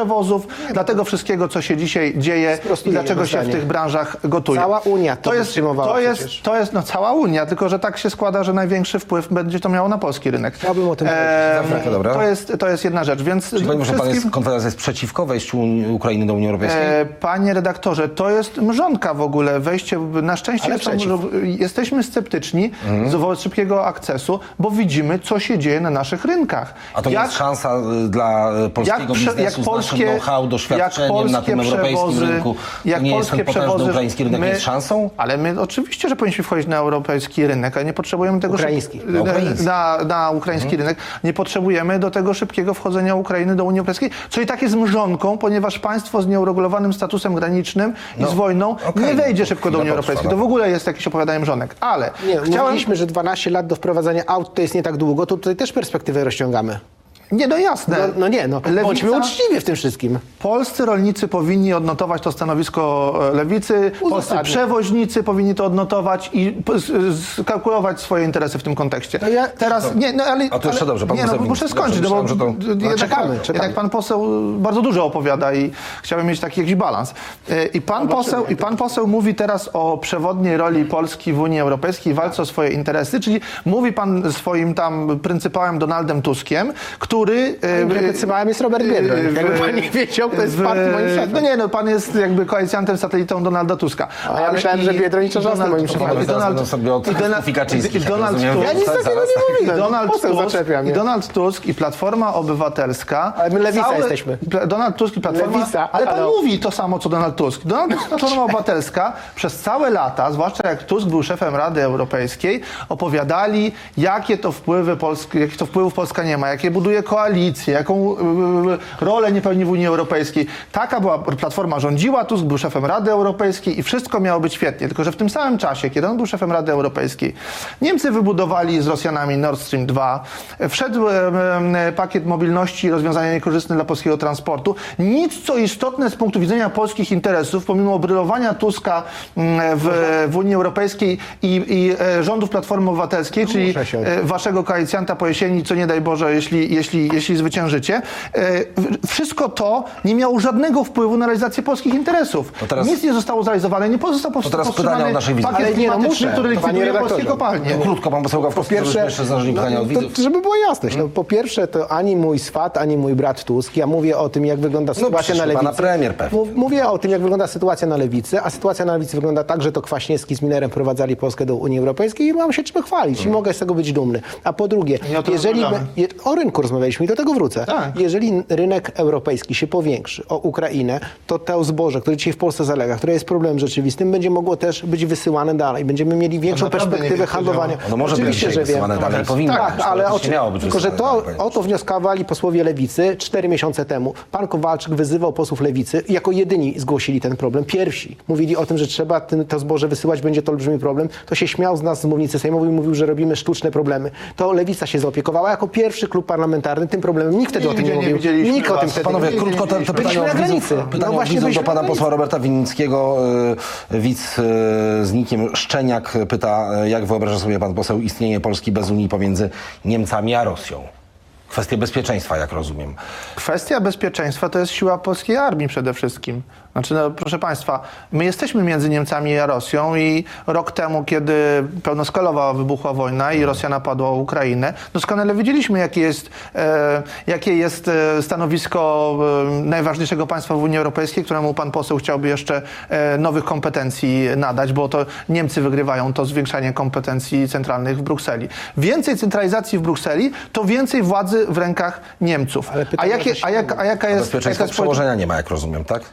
przewozów, dla tego wszystkiego, co się dzisiaj dzieje i dlaczego się w tych branżach gotuje. Cała Unia to, to jest, wytrzymywała to jest, przecież. to jest no, cała Unia, tylko że tak się składa, że największy wpływ będzie to miało na polski rynek. Chciałbym o tym Eee, powiedzieć. Dobra. to, jest, to jest jedna rzecz, więc Czyli może pan wszystkim- jest, Konfederacja jest przeciwko wejściu Unii- Ukrainy do Unii Europejskiej? E, Panie redaktorze, to jest mrzonka w ogóle, wejście, na szczęście Ale są, przeciw. jesteśmy sceptyczni Mhm. wobec szybkiego akcesu, bo widzimy, co się dzieje na naszych rynkach. A to nie jest szansa y, dla y, polskiego prze- biznesu z naszym know-how, doświadczeniem na tym europejskim rynku? jak To nie jest ten polskie potężny przewozy, ukraiński rynek my- nie jest szansą? Ale my oczywiście, że powinniśmy wchodzić na europejski rynek, a nie potrzebujemy tego Ukraiński. szyb- Na ukraiński. na, na ukraiński rynek. Nie potrzebujemy do tego szybkiego wchodzenia Ukrainy do Unii Europejskiej, co i tak jest mrzonką, ponieważ państwo z nieuregulowanym statusem granicznym No, i z wojną okej, nie no wejdzie to szybko do chwila Unii potrwa, Europejskiej. no. To w ogóle jest jakieś opowiadanie mrzonek. Ale Nie, chciałem... mówiliśmy, że dwanaście lat do wprowadzania aut to jest nie tak długo, to tutaj też perspektywę rozciągamy. Nie, no jasne. No, no nie, no Lewica- bądźmy uczciwi w tym wszystkim. Polscy rolnicy powinni odnotować to stanowisko e, lewicy, polscy Uzasadnię. przewoźnicy powinni to odnotować i p- z- skalkulować swoje interesy w tym kontekście. To ja- Teraz, nie, no ale... A to jeszcze ale- dobrze, pan nie, no, poseł muszę Winnicki. skończyć, Dobrze, no bo myślałem, że to- jednak, czekamy, pan, czekamy. jednak pan poseł bardzo dużo opowiada i chciałbym mieć taki jakiś balans. E, I pan, poseł, I pan poseł mówi teraz o przewodniej roli Polski w Unii Europejskiej, walce o swoje interesy, czyli mówi pan swoim tam pryncypałem Donaldem Tuskiem, który... e, Pryncypałem jest Robert Biedroń. Jakby pan nie wiedział, to jest w- partii moim szefem. No nie, no pan jest jakby koalicjantem, satelitą Donalda Tuska. A ja myślałem, że Biedroń i Czarzasty moim szefem. Panowie zaraz będą sobie od Kaczmarów Kaczyńskich, i jak Donald rozumiem, Tusk, Ja nic takiego zaraz. nie mówiłem. i Donald Poseł Tusk, zaczepia mnie. i Donald Tusk i Platforma Obywatelska. Ale my lewica jesteśmy. Pla- Donald Tusk i Platforma. Lewica, ale pan ale- mówi to samo, co Donald Tusk. Donald Tusk i Platforma Obywatelska przez całe lata, zwłaszcza jak Tusk był szefem Rady Europejskiej, opowiadali, jakie to wpływy Polski, jakich to wpływów Polska nie ma, jakie buduje koalicje, jaką yy, rolę nie pełni w Unii Europejskiej. Taka była Platforma rządziła, Tusk był szefem Rady Europejskiej i wszystko miało być świetnie. Tylko że w tym samym czasie, kiedy on był szefem Rady Europejskiej, Niemcy wybudowali z Rosjanami Nord Stream dwa, wszedł e, e, pakiet mobilności i rozwiązania niekorzystne dla polskiego transportu. Nic, co istotne z punktu widzenia polskich interesów, pomimo brylowania Tuska mm, w, w Unii Europejskiej i, i e, rządów Platformy Obywatelskiej, czyli Muszę się. e, waszego koalicjanta po jesieni, co nie daj Boże, jeśli, jeśli, jeśli zwyciężycie, e, w- wszystko to nie miało żadnego wpływu na realizację polskich interesów. To teraz- Nic nie zostało zrealizowane, nie został To teraz pytania od naszej widzów. pakiet Ale nie, no klimatyczny, muszę, który panie likwiduje redaktorze. polskie kopalnie. No, krótko, pan poseł Gawkowski, Po pierwsze, żebyśmy jeszcze zdążyli pytania od no, widzów. to, żeby była jasność. No, po pierwsze, to ani mój swat, ani mój brat Tusk. Ja mówię o tym, jak wygląda sytuacja przecież na chyba lewicy. na premier pewnie. Mów- Mówię o tym, jak wygląda sytuacja na lewicy, a sytuacja na lewicy wygląda tak, że to Kwaśniewski z Millerem prowadzali Polskę do Unii Europejskiej i mam się czym chwalić i mogę z tego być dumny. A po drugie, Nie o tym jeżeli rozmawiamy. my, je, o rynku rozmawialiśmy i do tego wrócę. Tak. Jeżeli rynek europejski się powiększy o Ukrainę, to to zboże, które dzisiaj w Polsce zalega, które jest problemem rzeczywistym, będzie mogło też być wysyłane dalej. Będziemy mieli większą naprawdę nie perspektywę wiem, co handlowania. No może być Oczywiście, dzisiaj że wiem. wysyłane dalej, powinno Tak, być, ale to o oczywiście czym- miało być tylko, że wysyłane to, dalej, o to wnioskowali posłowie Lewicy cztery miesiące temu. Pan Kowalczyk wyzywał posłów Lewicy i jako jedyni zgłosili ten problem. Pierwsi mówili o tym, że trzeba tym, to zboże wysyłać, będzie to olbrzymi problem. To się śmiał z nas z mównicy sejmowej i mówił, że robimy sztuczne problemy. To Lewica się zaopiekowała jako pierwszy klub parlamentarny tym problemem. Nikt wtedy o tym nie Nigdzie nie mówił. widzieliśmy Nikt o tym was. wtedy Panowie, nie mówił. krótko to, to pytanie Byliśmy od na widzów, granicy. pytanie No od właśnie, widzów do byliśmy pana na posła granicy. Roberta Winnickiego. y, Widz y, z nikiem Szczeniak pyta, y, jak wyobraża sobie pan poseł istnienie Polski bez Unii pomiędzy Niemcami a Rosją? Kwestie bezpieczeństwa, jak rozumiem. Kwestia bezpieczeństwa to jest siła polskiej armii przede wszystkim. Znaczy, no, proszę Państwa, my jesteśmy między Niemcami a Rosją i rok temu, kiedy pełnoskalowa wybuchła wojna i Rosja napadła o Ukrainę, doskonale wiedzieliśmy, jakie jest, e, jakie jest e, stanowisko e, najważniejszego państwa w Unii Europejskiej, któremu pan poseł chciałby jeszcze e, nowych kompetencji nadać, bo to Niemcy wygrywają to zwiększanie kompetencji centralnych w Brukseli. Więcej centralizacji w Brukseli, to więcej władzy w rękach Niemców. Ale A, pytanie, jakie, że a, jak, a jaka A jest... bezpieczeństwa jaka jest przełożenia nie ma, jak rozumiem, tak?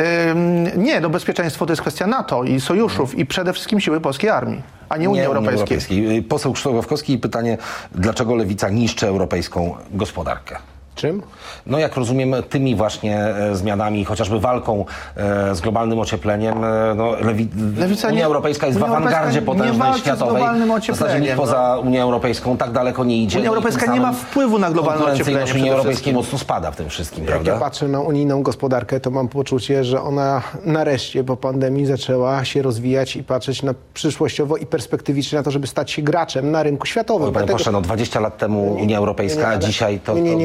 Ym, nie, no bezpieczeństwo to jest kwestia NATO i sojuszów i przede wszystkim siły polskiej armii, a nie Unii Europejskiej. Y, Poseł Krzysztof Gawkowski, pytanie, dlaczego Lewica niszczy europejską gospodarkę? Czym? No jak rozumiem, tymi właśnie e, zmianami, chociażby walką e, z globalnym ociepleniem, e, no, Lewi- Lewica Unia nie- Europejska jest Unia w awangardzie Europejska nie potężnej walczy z światowej. globalnym W zasadzie nikt ociepleniem, poza Unią Europejską tak daleko nie idzie. Unia no i Europejska tym nie ma samym wpływu na globalne konkurencyjność ocieplenie Unii przede Europejskiej wszystkim. mocno spada w tym wszystkim, Jak ja prawda? patrzę na unijną gospodarkę, to mam poczucie, że ona nareszcie po pandemii zaczęła się rozwijać i patrzeć na przyszłościowo i perspektywicznie na to, żeby stać się graczem na rynku światowym. Panie Dlatego- pośle, no dwadzieścia lat temu Unia Europejska, nie, nie, a ale- dzisiaj to, nie, nie, to nie. gdzie Unia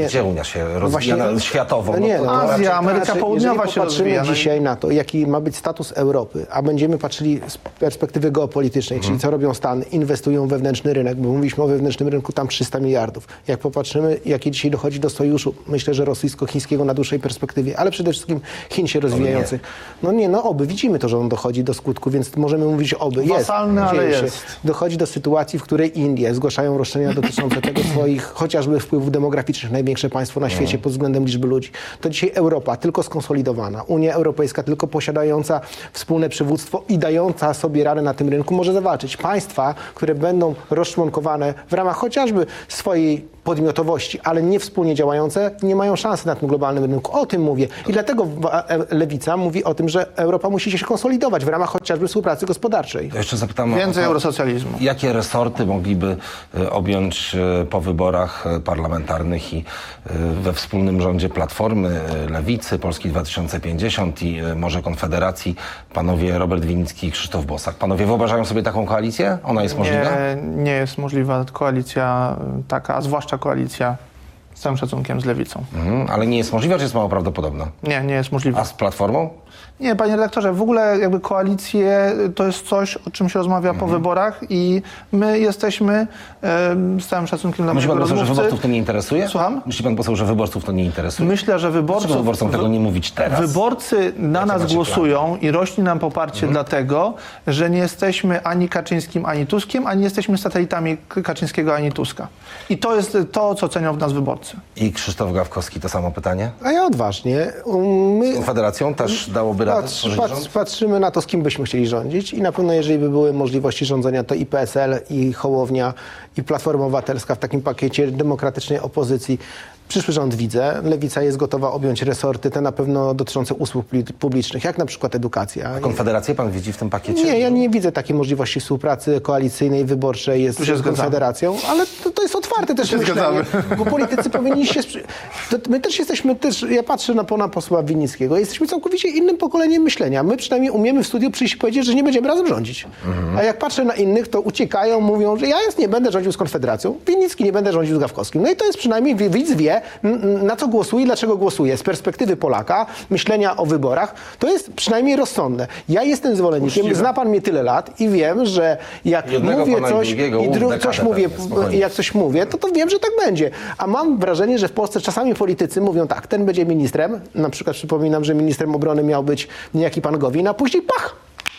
się rozwijana światowo. No nie, to- no, to Azja, raczej- Ameryka Znaczy, Południowa jeżeli się popatrzymy rozwija, no i- dzisiaj na to, jaki ma być status Europy, a będziemy patrzyli z perspektywy geopolitycznej, czyli co robią Stany, inwestują w wewnętrzny rynek, bo mówiliśmy o wewnętrznym rynku, tam trzysta miliardów. Jak popatrzymy, jakie dzisiaj dochodzi do sojuszu, myślę, że rosyjsko-chińskiego na dłuższej perspektywie, ale przede wszystkim Chin się rozwijających. No nie, no oby, widzimy to, że on dochodzi do skutku, więc możemy mówić oby. Jest, Wasalny, ale dzieje się. jest. Dochodzi do sytuacji, w której Indie zgłaszają roszczenia dotyczące tego swoich chociażby wpływów demograficznych, największe państwo na świecie pod względem liczby ludzi. To dzisiaj Europa tylko skonsolidowana, Unia Europejska tylko posiadająca wspólne przywództwo i dająca sobie radę na tym rynku może zawalczyć. Państwa, które będą rozczłonkowane w ramach chociażby swojej podmiotowości, ale nie wspólnie działające, nie mają szansy na tym globalnym rynku. O tym mówię. I dlatego Lewica mówi o tym, że Europa musi się konsolidować w ramach chociażby współpracy gospodarczej. To jeszcze zapytam Więcej o to, eurosocjalizmu. jakie resorty mogliby e, objąć e, po wyborach e, parlamentarnych i e, we wspólnym rządzie Platformy, e, Lewicy, Polski dwa tysiące pięćdziesiąt i e, może Konfederacji panowie Robert Winnicki i Krzysztof Bosak. Panowie wyobrażają sobie taką koalicję? Ona jest możliwa? Nie, nie jest możliwa koalicja taka, a zwłaszcza koalicja z całym szacunkiem z Lewicą. Mhm, ale nie jest możliwa, czy jest mało prawdopodobna? Nie, nie jest możliwa. A z Platformą? Nie, panie redaktorze, w ogóle jakby koalicje to jest coś, o czym się rozmawia po wyborach i my jesteśmy em, z całym szacunkiem dla Myśli mojego pan poseł, że rozmówcy. wyborców to nie interesuje? Słucham? Myśli pan poseł, że wyborców to nie interesuje? Myślę, że Dlaczego wyborców... wyborcom tego nie mówić teraz? Wyborcy na nas macie głosują i rośnie nam poparcie dlatego, że nie jesteśmy ani Kaczyńskim, ani Tuskiem, ani jesteśmy satelitami Kaczyńskiego, ani Tuska. I to jest to, co cenią w nas wyborcy. I Krzysztof Gawkowski to samo pytanie? A ja odważnie. My Konfederacją też dałoby radę Patrz, stworzyć patrz, rząd? patrzymy na to, z kim byśmy chcieli rządzić i na pewno jeżeli by były możliwości rządzenia, to i P S L, i Hołownia, i Platforma Obywatelska w takim pakiecie demokratycznej opozycji. Przyszły rząd widzę. Lewica jest gotowa objąć resorty, te na pewno dotyczące usług publicznych, jak na przykład edukacja. Konfederację pan widzi w tym pakiecie? Nie, ja nie widzę takiej możliwości współpracy koalicyjnej, wyborczej jest Tu się z zgadzamy. Konfederacją, ale to, to jest otwarte też myślenie, bo politycy powinni się... sprzy- To my też jesteśmy, też, ja patrzę na pana posła Winnickiego, jesteśmy całkowicie innym pokoleniem myślenia. My przynajmniej umiemy w studiu przyjść i powiedzieć, że nie będziemy razem rządzić. A jak patrzę na innych, to uciekają, mówią, że ja jest, nie będę rządził z Konfederacją, Winnicki nie będę rządził z Gawkowskim. No i to jest przynajmniej, widz wie, n- na co głosuje i dlaczego głosuje. Z perspektywy Polaka, myślenia o wyborach, to jest przynajmniej rozsądne. Ja jestem zwolennikiem, Uczciwe. zna pan mnie tyle lat i wiem, że jak Jednego mówię pana i coś drugiego, i ów, dru- dekadę coś mówię, pewnie, spokojnie. jak coś mówię, to, to wiem, że tak będzie. A mam wrażenie, że w Polsce czasami politycy mówią tak, ten będzie ministrem, na przykład przypominam, że ministrem obrony miał być niejaki pan Gowin, a później pach!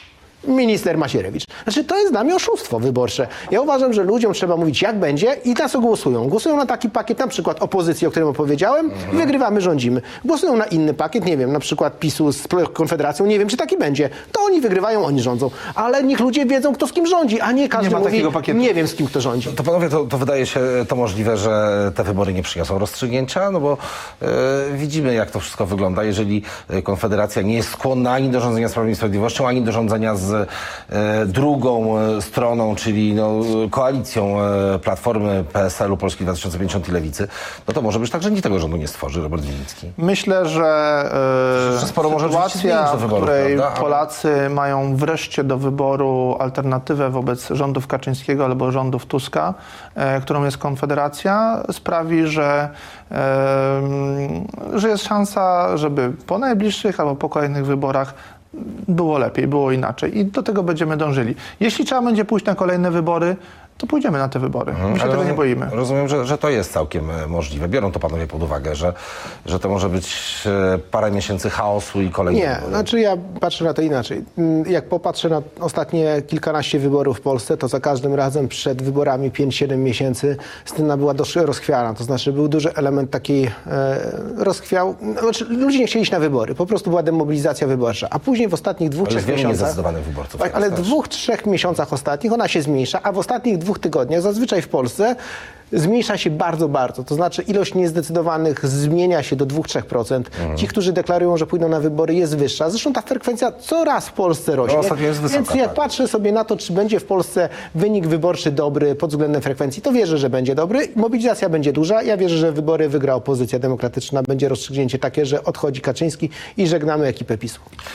Minister Macierewicz. Znaczy, to jest dla mnie oszustwo wyborcze. Ja uważam, że ludziom trzeba mówić, jak będzie i na co głosują. Głosują na taki pakiet, na przykład opozycji, o którym opowiedziałem, i wygrywamy, rządzimy. Głosują na inny pakiet, nie wiem, na przykład PiSu z Konfederacją, nie wiem, czy taki będzie. To oni wygrywają, oni rządzą. Ale niech ludzie wiedzą, kto z kim rządzi, a nie każdy Nie ma mówi, takiego pakietu. nie wiem, z kim kto rządzi. To panowie, to, to wydaje się to możliwe, że te wybory nie przyniosą rozstrzygnięcia, no bo e, widzimy, jak to wszystko wygląda. Jeżeli e, Konfederacja nie jest skłonna ani do rządzenia z Prawem i Sprawiedliwością, ani do rządzenia z e, drugą e, stroną, czyli no, koalicją e, Platformy, P S L u, Polski dwa tysiące pięćdziesiąt i Lewicy, no to może być tak, że nikt tego rządu nie stworzy, Robert Winnicki. Myślę, że Jeszcze e, sporo może rzeczywiście sytuacja, zmienić do w wyborów, której prawda? Ale- Polacy mają wreszcie do wyboru alternatywę wobec rządów Kaczyńskiego albo rządów Tuska, e, którą jest Konfederacja, sprawi, że, e, że jest szansa, żeby po najbliższych albo po kolejnych wyborach było lepiej, było inaczej i do tego będziemy dążyli. Jeśli trzeba będzie pójść na kolejne wybory, to pójdziemy na te wybory. My się Ale tego nie rozumiem- boimy. Rozumiem, że, że to jest całkiem e, możliwe. Biorą to panowie pod uwagę, że, że to może być e, parę miesięcy chaosu i kolejne Nie, wybory. znaczy ja patrzę na to inaczej. Mm, Jak popatrzę na ostatnie kilkanaście wyborów w Polsce, to za każdym razem przed wyborami pięć siedem miesięcy scena była dość rozchwiana. To znaczy był duży element takiej e, rozchwiał. Znaczy, ludzie nie chcieli iść na wybory. Po prostu była demobilizacja wyborcza. A później w ostatnich dwóch, Ale trzech jest wielu miesiącach... niezdecydowanych wyborców Tak, teraz ale w też. dwóch, trzech miesiącach ostatnich ona się zmniejsza, a w ostatnich dwóch tygodniach, zazwyczaj w Polsce, zmniejsza się bardzo, bardzo. To znaczy ilość niezdecydowanych zmienia się do dwa do trzech procent. Mhm. Ci, którzy deklarują, że pójdą na wybory, jest wyższa. Zresztą ta frekwencja coraz w Polsce rośnie. No, ostatnio jest wysoka, Więc jak tak. patrzę sobie na to, czy będzie w Polsce wynik wyborczy dobry pod względem frekwencji, to wierzę, że będzie dobry. Mobilizacja będzie duża. Ja wierzę, że wybory wygra opozycja demokratyczna. Będzie rozstrzygnięcie takie, że odchodzi Kaczyński i żegnamy ekipę PiSu.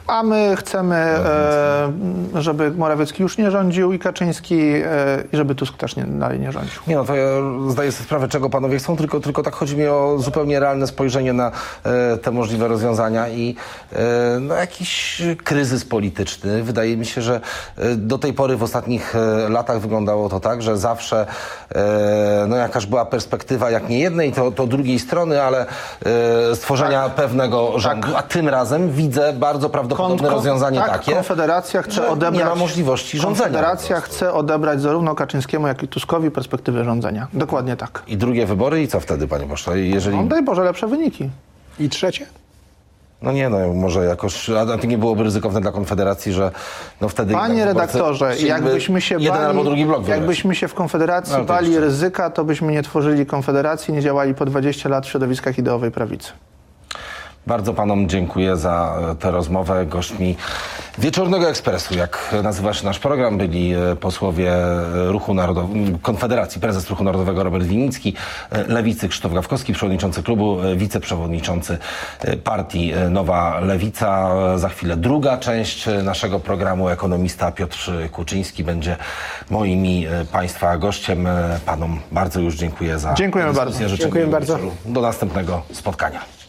A my chcemy, e, żeby Morawiecki już nie rządził i Kaczyński, e, i żeby Tusk też nie, dalej nie rządził. Nie no, to ja zdaję sobie sprawę, czego panowie chcą, tylko, tylko tak chodzi mi o zupełnie realne spojrzenie na e, te możliwe rozwiązania i e, no, jakiś kryzys polityczny. Wydaje mi się, że e, do tej pory w ostatnich e, latach wyglądało to tak, że zawsze e, no, jakaż była perspektywa, jak nie jednej, to, to drugiej strony, ale e, stworzenia Tak. pewnego rządu. A tym razem widzę bardzo prawdopodobne Kon- rozwiązanie tak, takie, Konfederacja chce że odebrać, nie ma możliwości rządzenia. Konfederacja po prostu. chce odebrać zarówno Kaczyńskiemu, jak i Tuskowi perspektywę rządzenia. Dokładnie tak. I drugie wybory i co wtedy, panie pośle? Jeżeli... No, daj Boże, lepsze wyniki. I trzecie? No nie, no może jakoś, a to nie byłoby ryzykowne dla Konfederacji, że no wtedy... Panie jednak redaktorze, chcieliby jakbyśmy się jeden bali, albo drugi blok wybrać. jakbyśmy się w Konfederacji No, to bali jeszcze. ryzyka, to byśmy nie tworzyli Konfederacji, nie działali po dwadzieścia lat w środowiskach ideowej prawicy. Bardzo panom dziękuję za tę rozmowę. Gośćmi Wieczornego Ekspresu, jak nazywa się nasz program, byli posłowie Ruchu Narodowego, Konfederacji, prezes Ruchu Narodowego Robert Winnicki, Lewicy Krzysztof Gawkowski, przewodniczący klubu, wiceprzewodniczący partii Nowa Lewica. Za chwilę druga część naszego programu. Ekonomista Piotr Kuczyński będzie moim i państwa gościem. Panom bardzo już dziękuję za Dziękujemy dyskusję. bardzo. Życzę Dziękujemy miłego bardzo. wieczoru. Do następnego spotkania.